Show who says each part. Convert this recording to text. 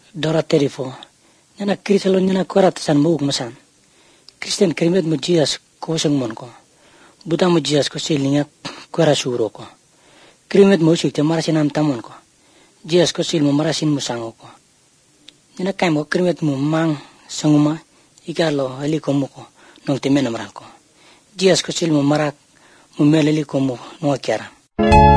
Speaker 1: dora terifo nyana kriselo nyana korat san mug masan Kristen krimet mo Jesus ko sang mon ko buta mo Jesus ko silinya kora suro ko krimet mo sik te marasin tamon ko Jesus ko sil mo marasin mo sango ko nyana kai mo krimet mo mang sanguma ikalo ali ko mo ko nong te menamral ko Jesus ko sil mo marak mo melali ko mo no kyara